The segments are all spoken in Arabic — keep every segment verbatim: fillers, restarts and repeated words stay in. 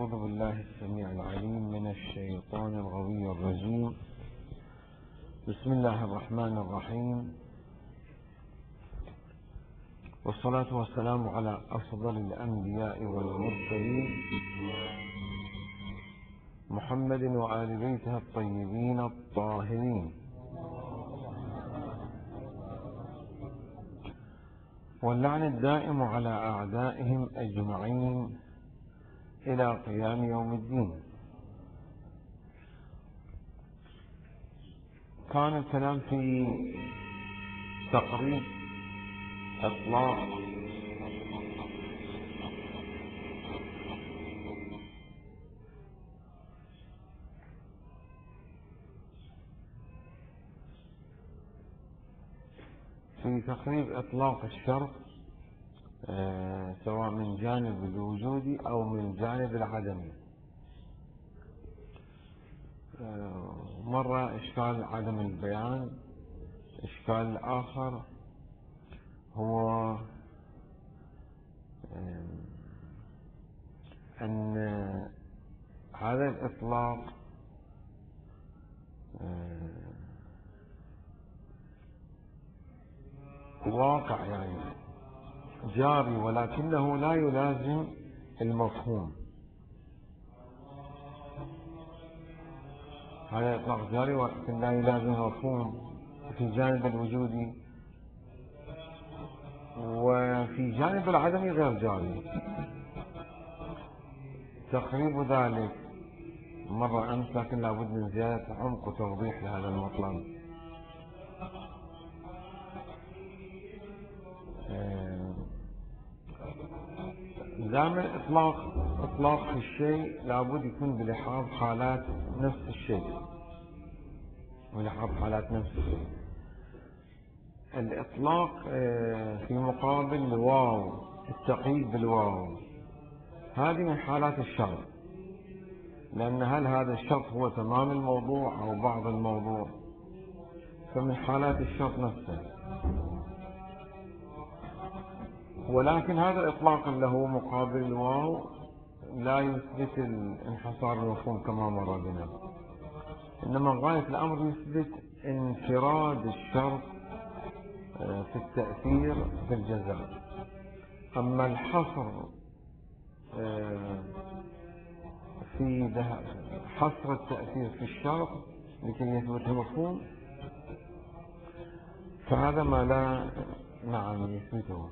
أعوذ بالله السميع العليم من الشيطان الغوي الرجيم. بسم الله الرحمن الرحيم، والصلاة والسلام على أفضل الأنبياء والمرسلين محمد وآل بيته الطيبين الطاهرين، واللعن الدائم على أعدائهم أجمعين إلى قيام يوم الدين. كان الكلام في تقريب إطلاق في تقريب إطلاق الشرط آه سواء من جانب الوجودي أو من جانب العدمي. آه مرة إشكال عدم البيان، إشكال الآخر هو آه أن هذا الإطلاق آه واقع يعني جاري، ولكنه لا يلازم المفهوم. هذا إطلاق جاري ولكن لا يلازم المفهوم في جانب الوجودي، وفي جانب العدمي غير جاري. تقريب ذلك مرة أمس، لكن لابد من زيادة عمق وتوضيح لهذا المطلب. دائما إطلاق إطلاق الشيء لابد يكون بلحاظ حالات نفس الشيء، بلحاظ حالات نفس الشيء. الإطلاق في مقابل الواو، التقييد بالواو، هذه من حالات الشرط، لأن هل هذا الشرط هو تمام الموضوع أو بعض الموضوع، فمن حالات الشرط نفسه. ولكن هذا الإطلاق اللي هو مقابل الواو لا يثبت الانحصار المفهوم كما مر بنا، إنما غاية الأمر يثبت انفراد الشرط في التأثير في الجزاء. أما الحصر في حصر التأثير في الشرط لكي يثبت المفهوم، فهذا ما لا نعم يثبته.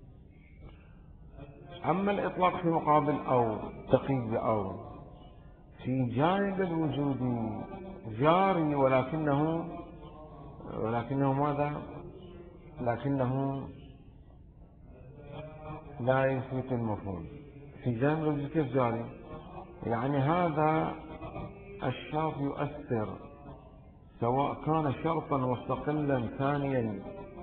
أما الإطلاق في مقابل أو تقييد بأو في جانب الوجود جاري، ولكنه ولكنه ماذا؟ لكنه لا يثبت المفهوم. في جانب الوجود كيف جاري؟ يعني هذا الشرط يؤثر، سواء كان شرطا مستقلا ثانيا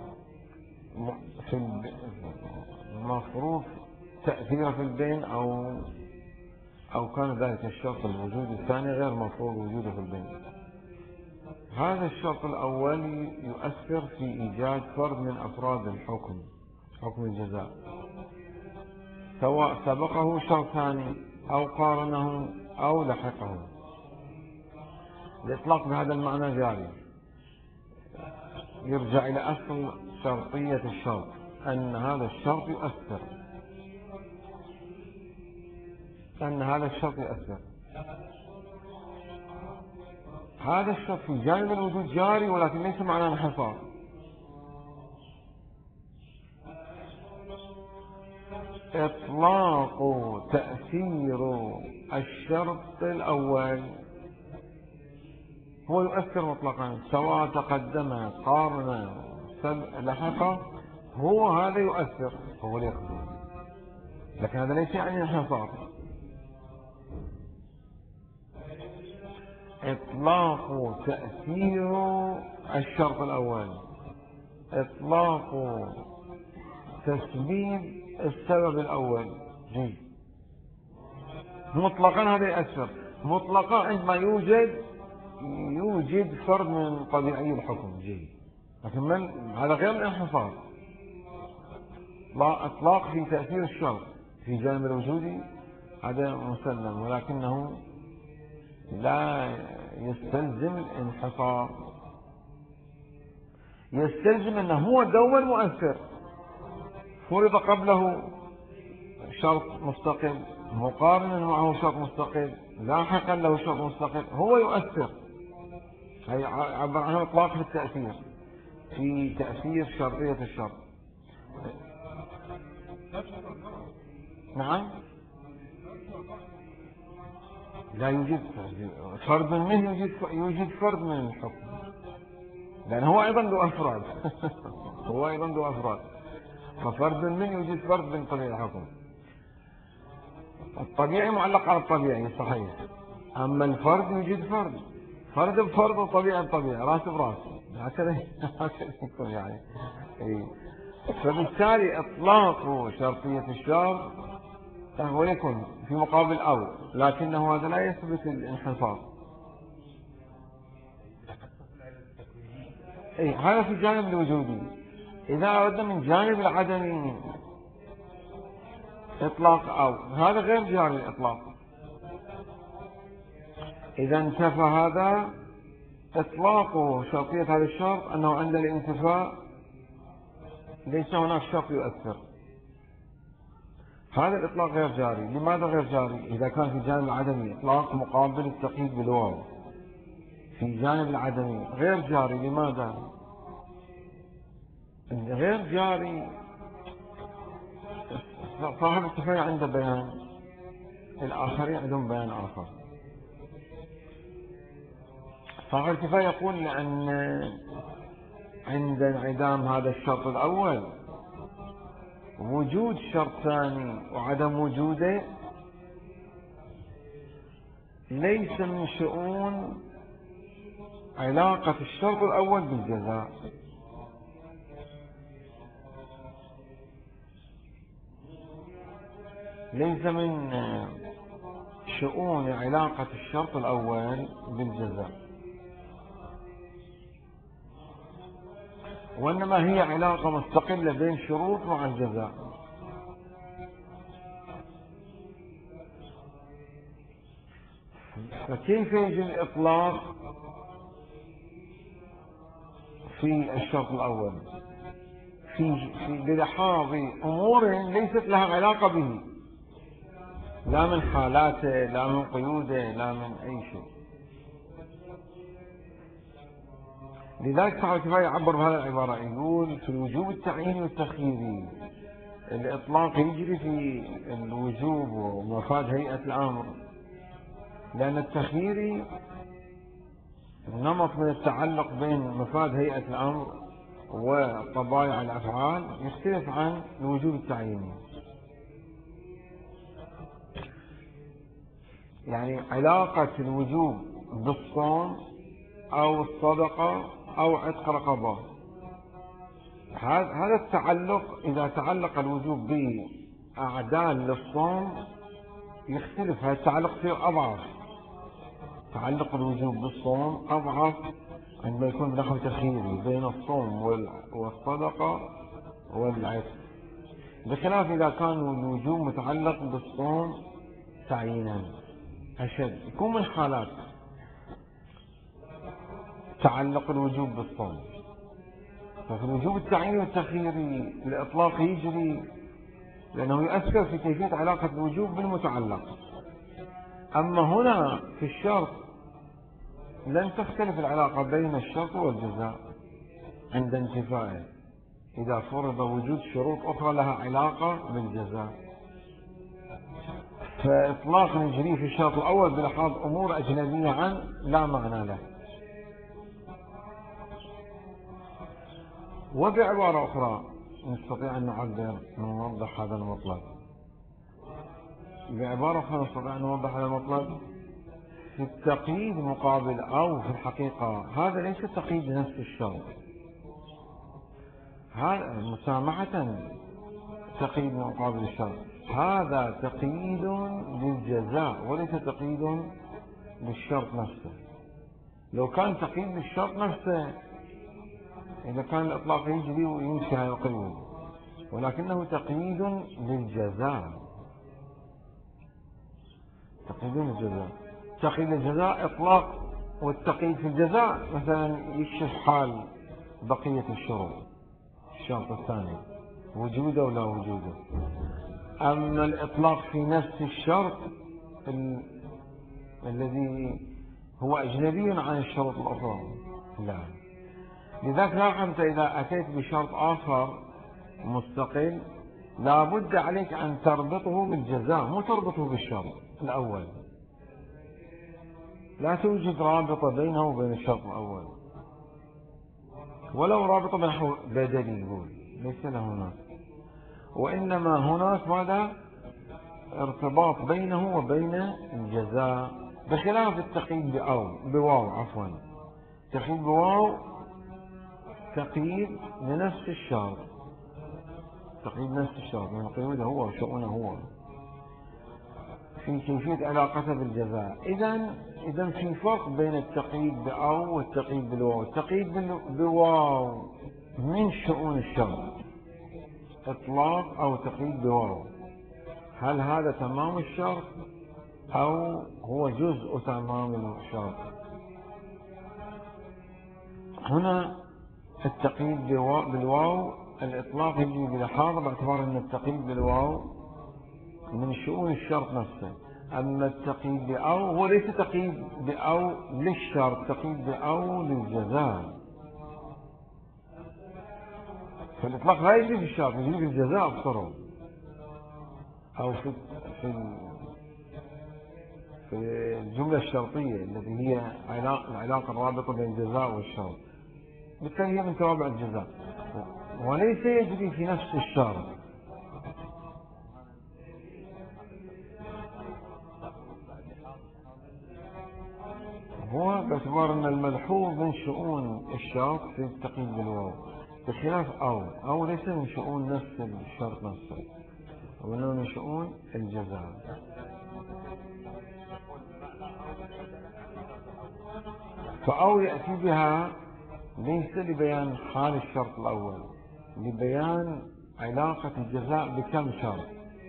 في المفروض تأثيره في البين، أو أو كان ذلك الشرط الوجود الثاني غير مفروض وجوده في البين. هذا الشرط الأول يؤثر في إيجاد فرد من أفراد الحكم، حكم الجزاء، سواء سبقه شرط ثاني أو قارنه أو لحقه. الإطلاق بهذا المعنى جاري، يرجع إلى أصل شرطية الشرط، أن هذا الشرط يؤثر، أن هذا الشرط يؤثر. هذا الشرط في جانب الوجود جاري، ولكن ليس معناه انحصار. إطلاق تأثير الشرط الأول هو يؤثر مطلقا، سواء تقدم قارن لحق، هو هذا يؤثر، هو اللي يخذ، لكن هذا ليس يعني انحصار. إطلاق تأثير الشرط الأول، إطلاق تسبيب السبب الأول جي مطلقا، هذا يأثر مطلقا عندما يوجد يوجد فرد من طبيعي الحكم جي، لكن من هذا غير الانحصار. لا إطلاق في تأثير الشرط في جانب الوجودي هذا مسلم، ولكنه لا يستلزم الانحصار، يستلزم أنه هو دوما مؤثر، فرض قبله شرط مستقل، مقارنا معه شرط مستقل، لاحقا له شرط مستقل، هو يؤثر. هي عبر عنه إطلاق في التأثير، في تأثير شرطية الشرط. نعم، لا يوجد فرد منه، يوجد يوجد فرد من الحكم، لأن هو أيضا له أفراد هو أيضا له أفراد، ففرد منه يوجد فرد من طبيعي الحكم. الطبيعي معلق على الطبيعي صحيح، أما الفرد يوجد فرد، فرد بفرد وطبيعي بطبيعي، راس براس، هكذا هكذا يكون يعني. فبالتالي إطلاق شرطية الشرط هو يكون في مقابل أو، لكنه هذا لا يثبت الانحصار. إيه، هذا في جانب الوجودي. إذا أردنا من جانب العدمي إطلاق أو، هذا غير جاري الإطلاق. إذا انتفى هذا، إطلاق شرطية هذا الشرط أنه عند الانتفاء ليس هناك شرط يؤثر، هذا الإطلاق غير جاري. لماذا غير جاري؟ إذا كان في جانب العدمي إطلاق مقابل التقييد بالواو، في جانب العدمي غير جاري. لماذا غير جاري؟ صاحب الكفاية عنده بيان، الآخرين عندهم بيان آخر. صاحب الكفاية يقول لأن عند انعدام هذا الشرط الأول وجود شرط ثاني وعدم وجوده ليس من شؤون علاقة الشرط الأول بالجزاء، ليس من شؤون علاقة الشرط الأول بالجزاء، وإنما هي علاقة مستقلة بين شروط مع الجزاء. فكيف يجي الإطلاق في الشرط الأول في في بلحاظ أمور ليست لها علاقة به، لا من حالاته، لا من قيوده، لا من أي شيء. لذلك صاحب الكفاية يعبر بهذه العبارة، يقول في الوجوب التعييني والتخييري الإطلاق يجري في الوجوب ومفاد هيئة الأمر، لأن التخييري نمط من التعلق بين مفاد هيئة الأمر وطبائع الأفعال يختلف عن الوجوب التعييني. يعني علاقة الوجوب بالصوم أو الصدقة أو عتق رقبة، هذا التعلق إذا تعلق الوجوب بأعدال للصوم يختلف، هذا التعلق فيه أضعف. تعلق الوجوب بالصوم أضعف عندما يكون بنحو تخييري بين الصوم والصدقة والعتق، بخلاف إذا كان الوجوب متعلق بالصوم تعيينا أشد. يكون من حالات تعلق الوجوب بالصوم، ففي الوجوب التعييني والتخييري الإطلاق يجري لأنه يؤثر في كيفية علاقة الوجوب بالمتعلق. أما هنا في الشرط لن تختلف العلاقة بين الشرط والجزاء عند انتفائه، إذا فرض وجود شروط أخرى لها علاقة بالجزاء. فإطلاق يجري في الشرط الأول بلحاظ أمور أجنبية عنه لا معنى له. وبعبارة أخرى نستطيع أن نعبر نوضح هذا المطلب، بعبارة أخرى نستطيع أن نوضح هذا المطلب في التقييد مقابل أو في الحقيقة هذا ليس تقييد نفس الشرط، هذا مسامحة تقييد مقابل الشرط، هذا تقييد للجزاء وليس تقييد للشرط نفسه. لو كان تقييد للشرط نفسه إذا كان الإطلاق يجري وينشي هذا القيود، ولكنه تقييد للجزاء. تقييد الجزاء. تقييد الجزاء إطلاق، والتقييد في الجزاء مثلا يكشف حال بقية الشروط. الشرط الثاني وجوده ولا وجوده. أما الإطلاق في نفس الشرط ال... الذي هو أجنبي عن الشروط الأخرى لا. لذلك لاحظت إذا أتيت بشرط آخر مستقل لا بد عليك أن تربطه بالجزاء، مو تربطه بالشرط الأول. لا توجد رابطة بينه وبين الشرط الأول، ولو رابطة بنحو بدلي يقول ليس له هناك، وإنما هناك ماذا؟ ارتباط بينه وبين الجزاء، بخلاف التقييد بأو بواو عفوا. التقييد بواو تقييد لنفس الشرط، تقييد نفس الشرط من قيوده هو وشؤونه هو في كيفية علاقته بالجزاء. إذا إذا في فرق بين التقييد بأو والتقييد بالواو. التقييد بالواو من شؤون الشرط إطلاق أو تقييد بواو، هل هذا تمام الشرط أو هو جزء تمام الشرط؟ هنا التقييد بالواو الإطلاق يجي بلحاظة باعتبار أن التقييد بالواو من شؤون الشرط نفسه. أما التقييد بأو هو ليس تقييد بأو للشرط، تقييد بأو للجزاء. فالإطلاق لا يجري في الشرط، يجري في الجزاء أكثره، أو في في في الجملة الشرطية التي هي العلاقة الرابطة بين الجزاء والشرط، بالتالي هي من توابع الجزاء وليس يجري في نفس الشرط. هو باعتبار أن الملحوظ من شؤون الشرط في التقييد بالواو، بخلاف أو أو ليس من شؤون نفس الشرط نفسه، وإنما من شؤون الجزاء. فأو يأتي بها ليس لبيان حال الشرط الأول، لبيان علاقة الجزاء بكم شرط.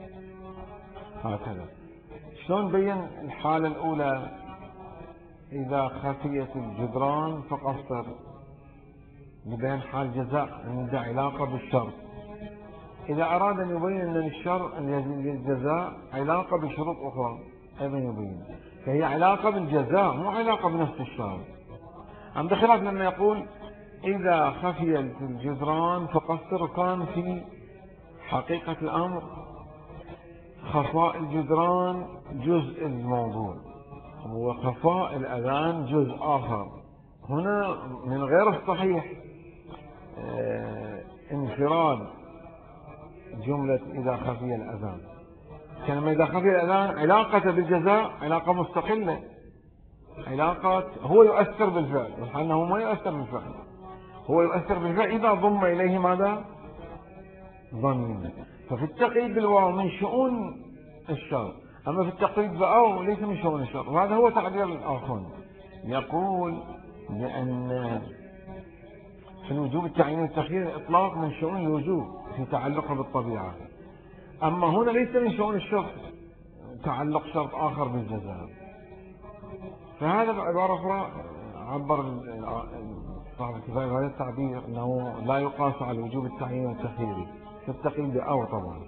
هكذا شلون بين الحالة الأولى؟ إذا خفيت الجدران فقصر، لبيان حال جزاء عند علاقة بالشرط. إذا أراد أن يبين أن الشرط الجزاء علاقة بشروط أخرى أيضا يبين، فهي علاقة بالجزاء مو علاقة بنفس الشرط. عند خلاف لما يقول إذا خفيت الجدران فقصر، كان في حقيقة الأمر خفاء الجدران جزء الموضوع وخفاء الأذان جزء آخر. هنا من غير الصحيح اه انفراد جملة إذا خفي الأذان، كلمة إذا خفي الأذان علاقة بالجزاء علاقة مستقلة، علاقة هو يؤثر بالفعل، وحأنه ما يؤثر بالفعل، هو يؤثر بالفعل إذا ضم إليه ماذا؟ ضمير. ففي التقييد بالواو من شؤون الشرط، أما في التقييد بأو ليس من شؤون الشرط. وهذا هو تعبير الآخر، يقول لأن في الوجوب التعيين والتخيير الإطلاق من شؤون الوجوب في تعلقه بالطبيعة، أما هنا ليس من شؤون الشرط تعلق شرط آخر بالجزاء. فهذا بعبارة أخرى عبر صاحب الكفاية بهذا التعبير أنه لا يقاس على الوجوب التعيين والتخيير في التقييد بأو. طبعا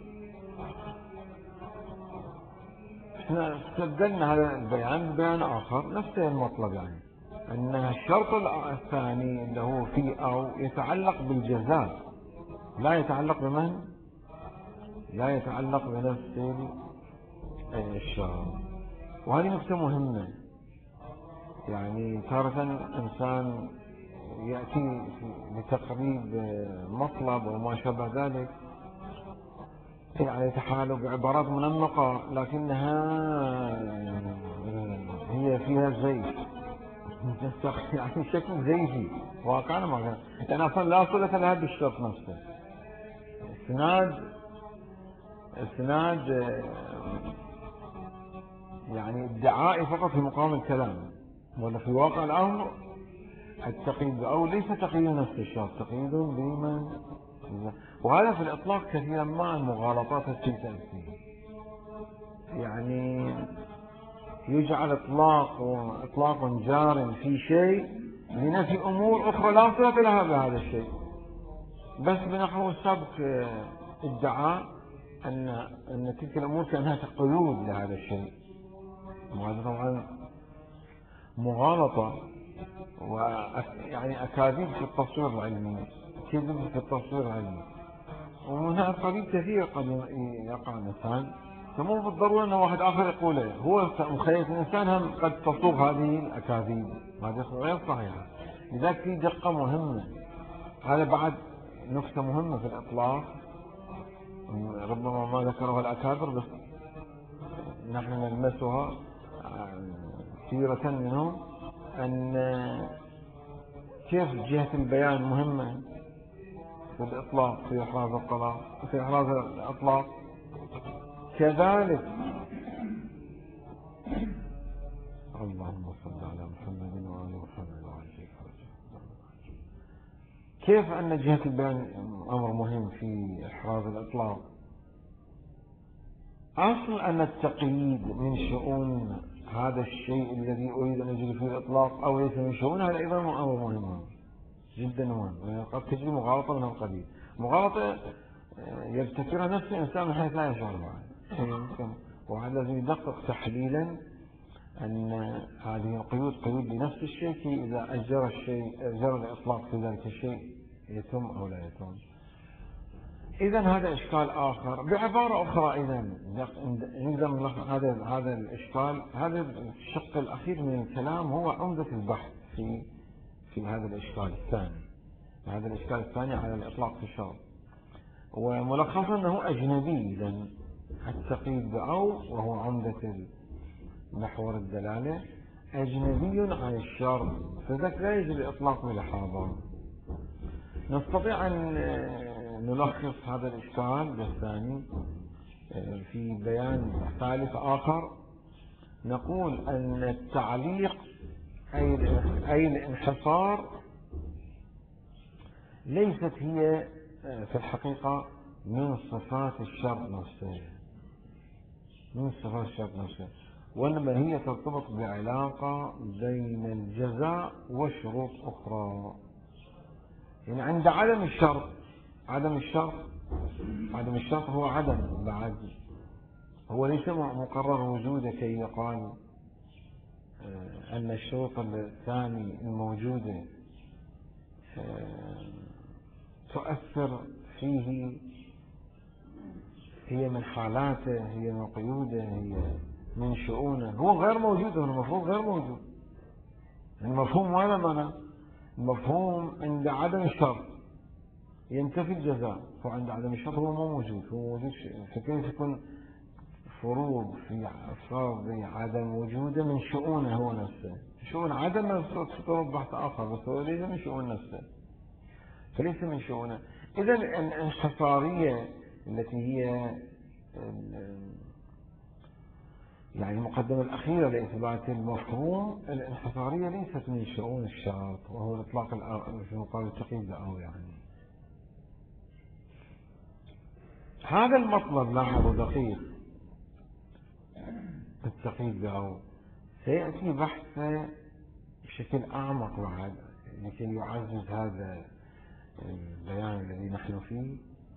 احنا استبدلنا هذا البيان ببيان آخر نفس المطلب، يعني أن الشرط الثاني اللي هو في أو يتعلق بالجزاء، لا يتعلق بمن؟ لا يتعلق بنفس الشرط. وهذه نقطة مهمة، يعني تارة إنسان يأتي لتقريب مطلب وما شابه ذلك يعني يتحالوا بعبارات منمقة لكنها هي فيها زيف، يعني شكل زيفي واقعا ما كان، يعني أصلا لا صلة لها بالشرط نفسه. السناد السناد يعني ادعائي فقط في مقام الكلام، ولا في واقع الأمر التقييد أو ليس تقييد نفس الشرط، تقييد بمن. وهذا في الإطلاق كثيرا ما المغالطات التي تأتي، يعني يجعل إطلاق وإطلاق جار في شيء لنفي أمور أخرى لا صلة لها بهذا الشيء، بس بنحو السابق ادعى أن أن تلك الأمور كأنها قيود لهذا الشيء. وهذا طبعا مغالطة ويعني أكاذيب في التصوير العلمي، كذب في التصوير العلمي، ومن هذا القبيل كثير قد يقع الإنسان، فمو بالضرورة أن واحد آخر يقوله، هو مخيلة الإنسان هم قد تصوغ هذه الأكاذيب، هذه غير صحيحة. لذلك في دقة مهمة، هذا بعد نكتة مهمة في الإطلاق ربما ما ذكرها الأكابر بس نحن نلمسها كثيرة منهم، أن كيف جهة البيان مهمة في الإطلاق في إحراز الطلاق في إحراز الإطلاق، كذلك اللهم صل على محمد وآل محمد وعلى كيف أن جهة البيان أمر مهم في إحراز الإطلاق. أصل أن التقييد من شؤون هذا الشيء الذي أريد أن أجري فيه الإطلاق أو ليس من شؤون، هذا أيضا أمر مهم جدا مهم. قد تجري مغالطة من القبيل، مغالطة يبتكرها نفس الإنسان من حيث لا يشعر معه، وهذا لازم يدقق تحليلا أن هذه القيود قيود لنفس الشيء، كي إذا أجرى الشيء أجرى الإطلاق في ذلك الشيء يتم أو لا يتم. إذا هذا إشكال آخر. بعبارة أخرى إذا نقدر نلخص هذا هذا الإشكال، هذا الشق الأخير من الكلام هو عمدة البحث في في هذا الإشكال الثاني، هذا الإشكال الثاني على الإطلاق في الشرع، وملخصا أنه أجنبي إذا التقييد بأو، وهو عمدة محور الدلالة، أجنبي عن الشرع، فذلك لا يجب الإطلاق بلحاظة. نستطيع أن نلخص هذا الإشكال الثاني في بيان ثالث آخر، نقول أن التعليق أي الانحصار ليست هي في الحقيقة من صفات الشرط نفسه، من صفات الشرط نفسه، وإنما هي ترتبط بعلاقة بين الجزاء وشروط أخرى. يعني عند عدم الشرط، عدم الشرط عدم الشرط هو عدم بعد، هو ليس مقرر وجوده كي يقال أن الشروط الثاني الموجودة تؤثر فيه، هي من حالاته، هي من قيوده، هي من شؤونه، هو غير موجود، هو المفهوم غير موجود. المفهوم ماذا معنى؟ المفهوم عند عدم الشرط ينتفي الجزاء، وعند عدم الشرط هو مو موجود، هو موجود شيء. فكيف يكون فروض في فرض عدم وجوده من شؤونه هو نفسه؟ شؤون عدم نفسه تطلب بحث آخر، بس هو ليس من شؤون نفسه، فليس من شؤونه. إذا الانحصارية التي هي يعني المقدمة الأخيرة لإثبات المفهوم، الانحصارية ليست من شؤون الشرط، وهو الإطلاق في مقابل التقييد أو يعني هذا المطلب لاحظوا دقيق، التقييد أو سيأتي بحثه بشكل أعمق بعد لكي يعزز هذا البيان الذي نحن فيه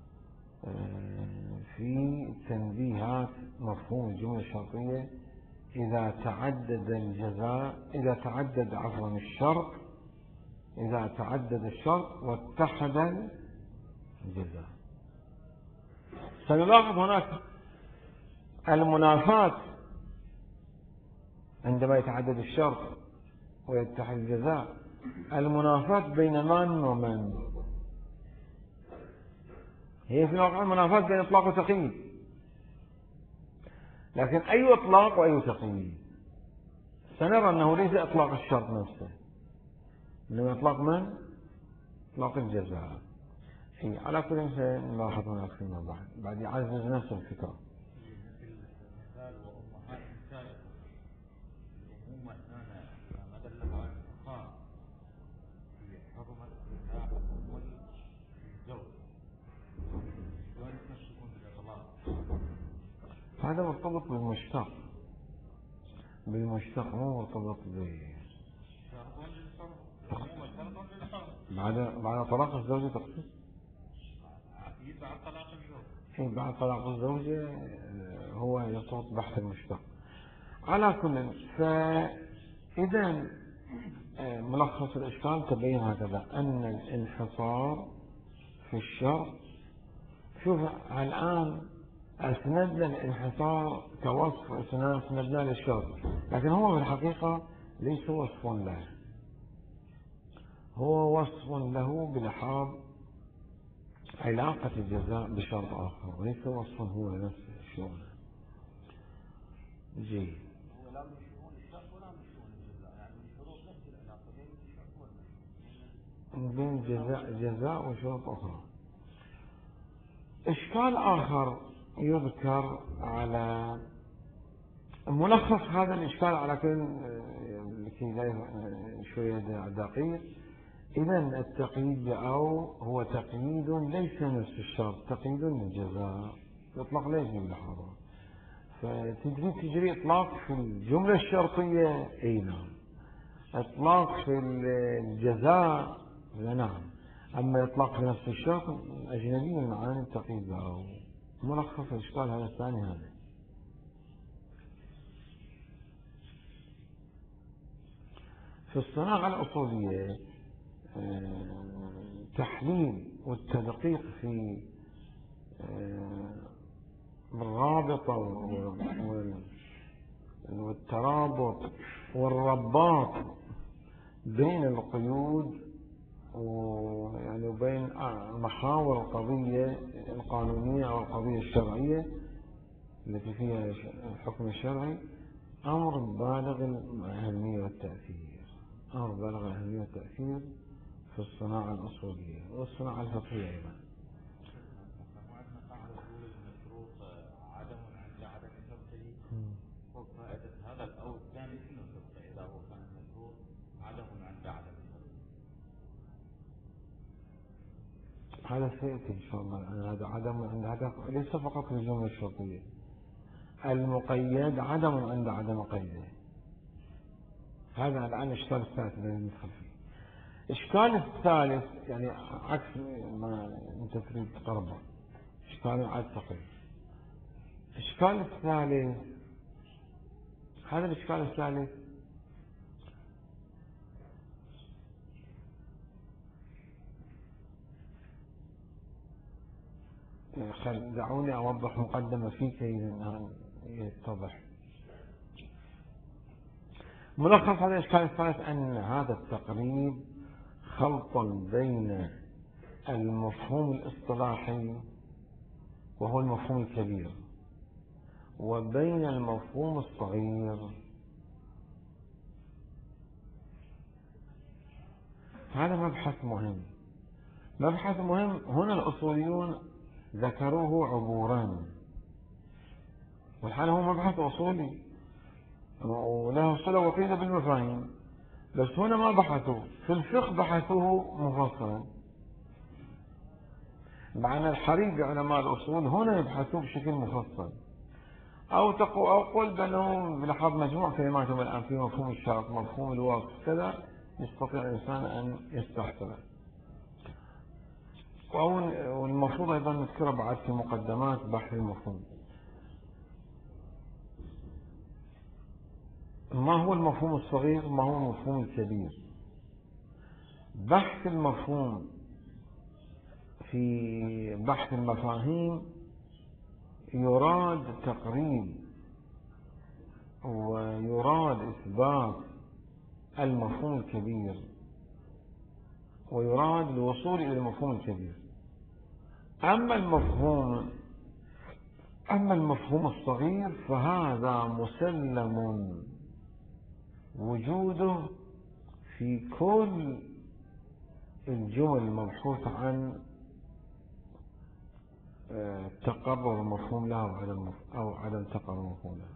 في تنبيهات مفهوم الجملة الشرطية إذا تعدد الجزاء، إذا تعدد عفوا الشرط، إذا تعدد الشرط واتحد الجزاء. سنلاحظ هناك المنافاة عندما يتعدد الشرط ويتحد الجزاء، المنافاة بين من ومن؟ هي في الواقع المنافاة بين إطلاق وتقييد، لكن أي إطلاق وأي تقييد؟ سنرى أنه ليس إطلاق الشرط نفسه، إنما إطلاق من؟ إطلاق الجزاء. هي على كل شيء نلاحظ هناك فيما بعد بعد يعزز نفس الفكرة. هذا مرتبط بالمشتق، بالمشتق مو مرتبط به بعد بعد طلاق الزوجة تقصد؟ بعد طلاق الزوج. إيه بعد طلاق الزوجة هو يرتبط بحث المشتق. على كل فإذا ملخص الإشكال تبين هكذا أن الانحصار في الشرط. شوف الآن أسندنا الانحصار كوصف أسندنا للشرط، لكن هو في الحقيقة ليس وصف له، هو وصف له بلحاظ علاقة الجزاء بشرط آخر، وليس وصف هو نفسه الشغل. جيد. هو لا من شؤون الشرط ولا من شؤون الجزاء، يعني من شروط نفس العلاقة بين الشرط والمشروع، بين جزاء جزاء وشروط أخرى. إشكال آخر يذكر على ملخص هذا الإشكال على كل لكي لا شوية دقيق. إذا التقييد أو هو تقييد ليس نفس الشرط، تقييد للجزاء يطلق ليش باللحظة، فتجري تجري إطلاق في الجملة الشرطية أي نعم، إطلاق في الجزاء لا نعم، أما إطلاق في نفس الشرط أجنبي المعاني التقييد أو ملخص الإشكال هذا الثاني. هذا في الصناعة الأصولية تحليل والتدقيق في الرابطة والترابط والرباط بين القيود ويعني وبين محاور القضية القانونية أو القضية الشرعية التي فيها الحكم الشرعي أمر بالغ الأهمية والتأثير، أمر بالغ الأهمية والتأثير في الصناعة الأصولية والصناعة الفقهية أيضا. عدم عند عدم شرطه وفائدة هذا الأو الثاني شنو شرطه إذا هو كان المشروط عدم عند عدم شرطه؟ هذا سيأتي إن شاء الله. هذا عدم عند هذا ليس فقط في الجملة الشرطية، المقيد عدم عند عدم قيده. هذا الآن الإشكال الثالث الذي ندخل فيه. الإشكال الثالث يعني عكس ما أنت تريد تقربه، إشكال عاد تقريب. الإشكال الثالث، هذا الإشكال الثالث دعوني أوضح مقدمة فيه كي يتضح. ملخص هذا الإشكال الثالث أن هذا التقريب خلط بين المفهوم الاصطلاحي وهو المفهوم الكبير وبين المفهوم الصغير. هذا مبحث مهم، مبحث مهم. هنا الأصوليون ذكروه عبورا، والحال هو مبحث أصولي وله صلة وطيدة بالمفاهيم، بس هنا ما بحثوا في الفقه، بحثوه مفصلا. معنى الحري بعلماء الأصول هنا يبحثوه بشكل مفصل، أو تقول أو قل بأنهم بلحاظ مجموع كلماتهم الآن في مفهوم الشرط، مفهوم الوصف كذا، يستطيع الإنسان أن يستحسنه. والمفروض أيضا نذكره بعد في مقدمات بحث المفهوم. ما هو المفهوم الصغير، ما هو المفهوم الكبير؟ بحث المفهوم في بحث المفاهيم يراد تقريب ويراد إثبات المفهوم الكبير، ويراد الوصول إلى المفهوم الكبير. أما المفهوم أما المفهوم الصغير فهذا مسلم وجوده في كل الجمل المبحوث عن تقرر المفهوم له أو عدم تقرر المفهوم له.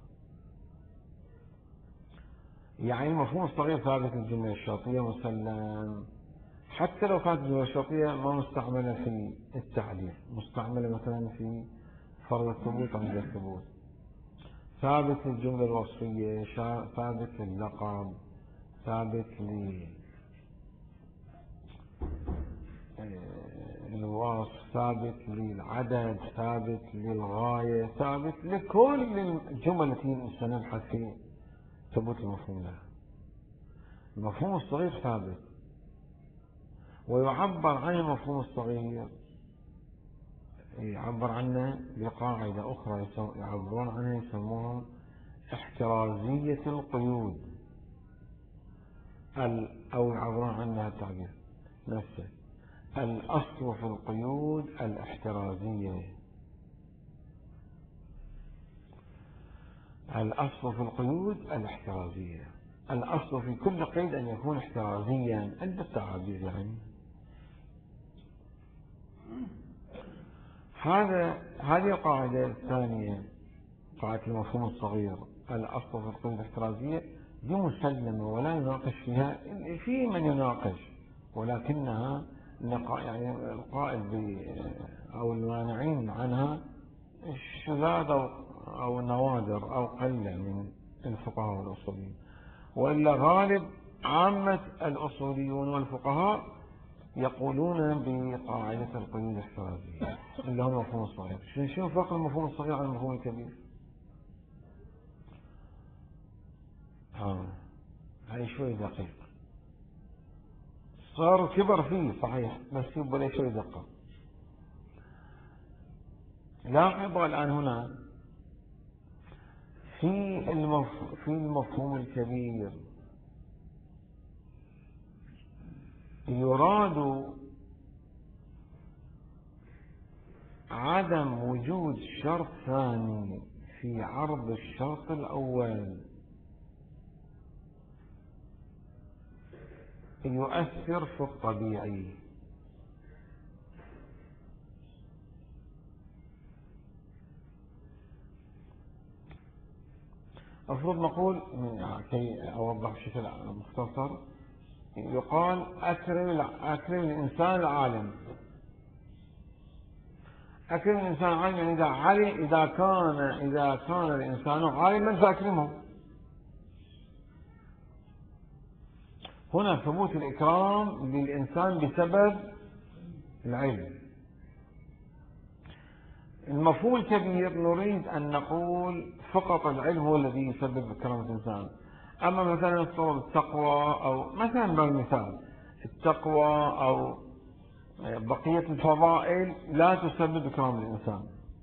يعني المفهوم الصغير ثابت الجملة الشرطية مسلم، حتى لو كانت الجملة الشرطية ما مستعملة في التعليل، مستعملة مثلا في فرض الثبوت عند الثبوت. ثابت للجملة الوصفية، ثابت لللقب، ثابت للوصف، ثابت للعدد، ثابت للغاية، ثابت لكل الجمل التي سنبحث في ثبوت المفهوم لها. المفهوم الصغير ثابت، ويعبر عن المفهوم الصغير، يعبر عنه بقاعدة أخرى يعبرون عنها يسموها احترازية القيود، أو يعبرون عنها التعبير نفسه، الأصل في القيود الاحترازية. الأصل في القيود الاحترازية، الأصل في كل قيد أن يكون احترازيا عند التعابير يعني. هذا هذه القاعدة الثانية، قاعدة المفهوم الصغير، الأصل في القيود الاحترازية، دي مسلمة ولا يناقش فيها، في من يناقش، ولكنها يعني القائل أو المانعين عنها الشذاذ أو النوادر أو قلة من الفقهاء والأصوليين، وإلا غالب عامة الأصوليون والفقهاء يقولون بقاعدة القيود الاحترازية اللي هو المفهوم الصغير. شنو فرق المفهوم الصغير عن المفهوم الكبير؟ ها هاي شوي دقيق، صار كبر فيه صحيح بس يبقى لي شوي دقة. لاحظ الآن هنا في المف... في المفهوم الكبير يراد عدم وجود شرط ثاني في عرض الشرط الأول يؤثر في الطبيعي. المفروض نقول كي أوضح بشكل مختصر، يقال أكرم أكرم الإنسان العالم. أكرم الإنسان العالم يعني إذا علم إذا كان إذا كان الإنسان عالما فأكرمه. هنا ثبوت الإكرام للإنسان بسبب العلم. المفهوم الكبير نريد أن نقول فقط العلم هو الذي يسبب إكرام الإنسان، أما مثلا التقوى أو مثلا بالمثال التقوى أو بقية الفضائل لا تسبب إكرام الإنسان،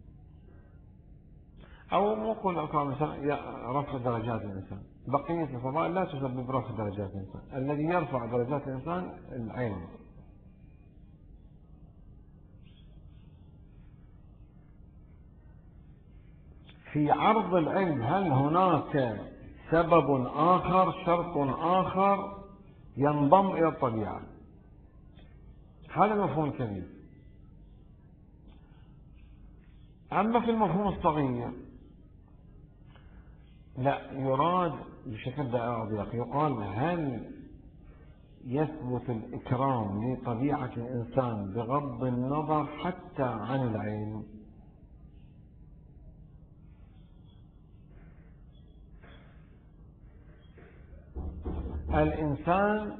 أو نقول إكرام الإنسان رفع درجات الإنسان، بقية الفضائل لا تسبب رفع درجات الإنسان. الذي يرفع درجات الإنسان العلم. في عرض العلم هل هناك سبب آخر، شرط آخر ينضم إلى الطبيعة؟ هذا المفهوم الكبير. أما في المفهوم الصغير لا، يراد بشكل دقيق، يقال هل يثبت الإكرام لطبيعة الإنسان بغض النظر حتى عن العلم؟ الإنسان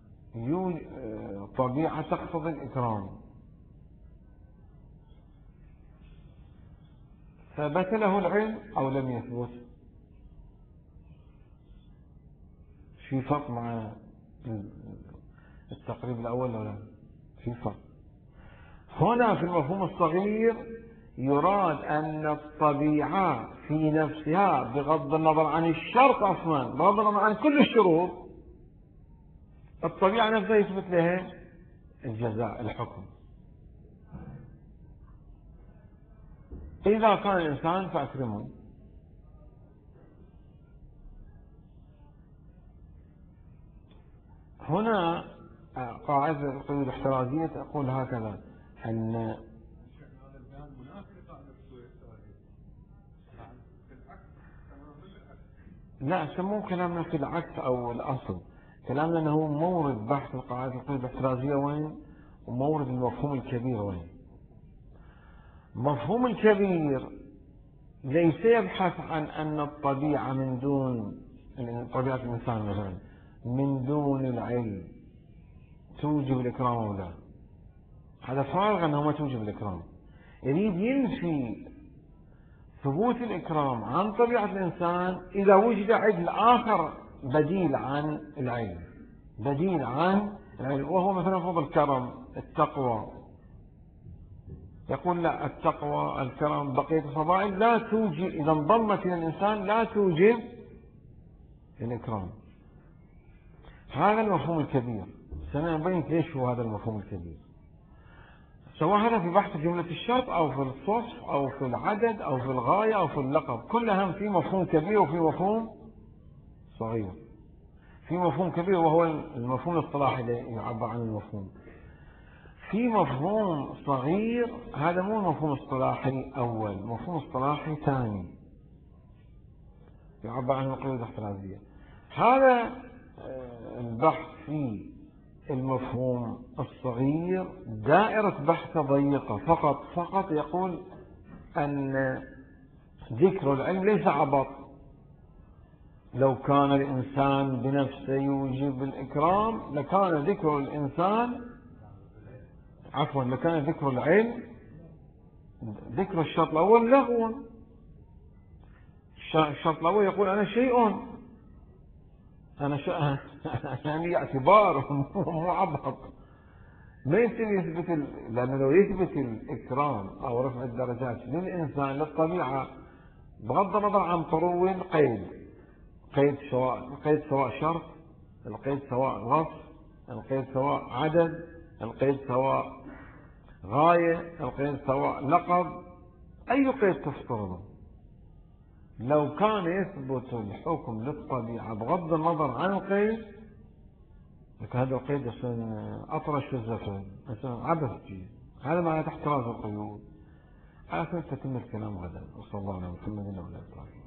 طبيعة تقتضي الإكرام، ثبت له العلم أو لم يثبت؟ في فرق مع التقريب الأول ولا في فرق؟ هنا في المفهوم الصغير يراد أن الطبيعة في نفسها بغض النظر عن الشرط أصلا، بغض النظر عن كل الشروط، الطبيعة نفسها يثبت لها الجزاء الحكم. إذا كان الإنسان فأكرمه. هنا قاعدة القيود الاحترازية تقول هكذا أن لا سموه كلامنا في العكس أو الأصل، كلامنا أنه مورد بحث القاعدة القيود الاحترازية وين، ومورد المفهوم الكبير وين. مفهوم الكبير ليس يبحث عن أن الطبيعة من دون طبيعة الإنسان مثلا من دون العلم توجب الإكرام أو لا. هذا فارغ أنه ما توجب الإكرام. يريد ينفي ثبوت الإكرام عن طبيعة الإنسان إذا وجد علم آخر بديل عن العلم، بديل عن العلم، وهو مثلا فضل الكرم، التقوى. يقول لا، التقوى، الكرم، بقية الفضائل لا توجب، إذا انضمت إلى الإنسان لا توجب الإكرام. هذا المفهوم الكبير. سنبين ليش هو هذا المفهوم الكبير، سواء هذا في بحث جملة الشرط أو في الصف أو في العدد أو في الغاية أو في اللقب، كلها في مفهوم كبير وفي مفهوم صغير. في مفهوم كبير وهو المفهوم الاصطلاحي اللي يعبر عن المفهوم. في مفهوم صغير، هذا مو مفهوم اصطلاحي أول، مفهوم اصطلاحي ثاني يعبر عن القيود الاحترازية. هذا البحث في المفهوم الصغير دائرة بحث ضيقة، فقط فقط يقول أن ذكر العلم ليس عبط. لو كان الإنسان بنفسه يوجب الإكرام لكان ذكر الإنسان عفوا لكان ذكر العلم، ذكر الشرط الأول لغو. الشرط الأول يقول أنا شيء، أنا شيء يعني اعتبار مو عبط. ما يمكن يثبت ال... لأنه لو يثبت الإكرام أو رفع الدرجات للإنسان للطبيعة بغض النظر عن طرو القيد، قيد سواء القيد سواء شرط، القيد سواء وصف، القيد سواء عدد، القيد سواء غاية، القيد سواء لقب، أي قيد تفترضه، لو كان يثبت الحكم للطبيعة بغض النظر عن القيد لكن هذا القيد يصير أطرش في الزفن، يصير عبث فيه. هذا معنى تحت راس القيود. على كيف تتم الكلام غدا. وصلى الله على محمد وعلى آله وصحبه.